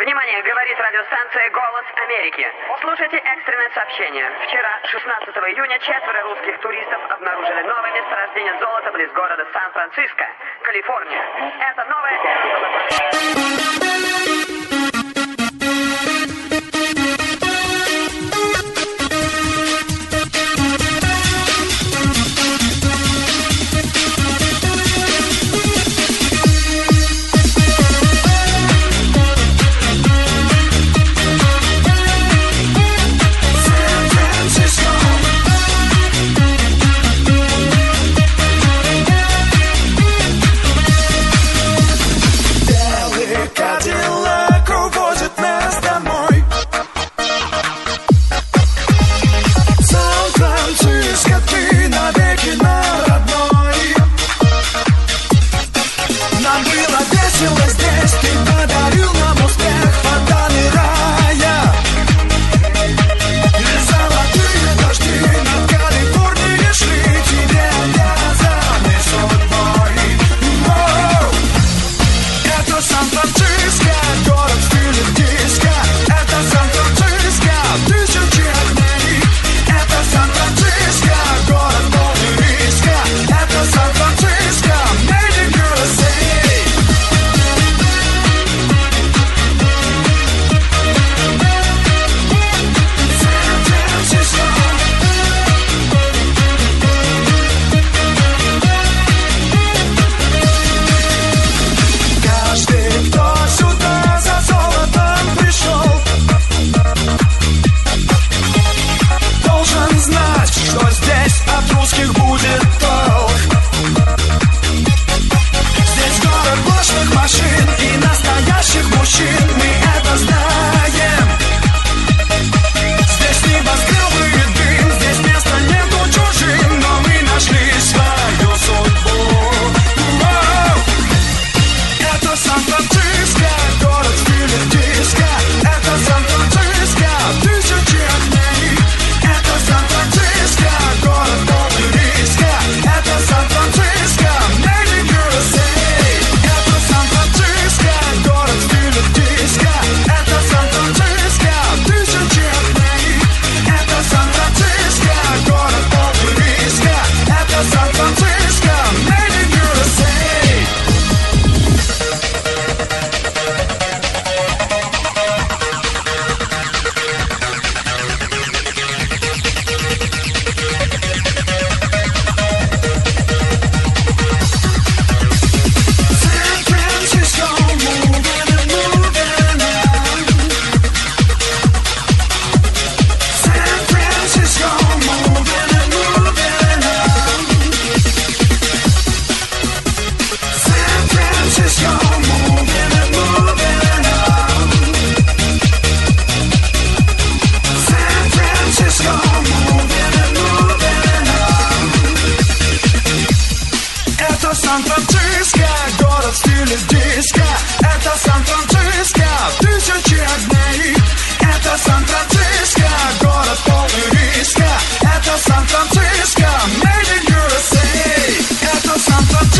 Внимание, говорит радиостанция «Голос Америки». Слушайте экстренное сообщение. Вчера, 16 июня, 4 русских туристов обнаружили новое месторождение золота близ города Сан-Франциско, Калифорния. Это новая эра золотой. Сан-Франциско, город в стиле диско. Это Сан-Франциско, тысячи огней. Это Сан-Франциско, город полный риска. Это Сан-Франциско, made in USA. Это Сан-Франциско.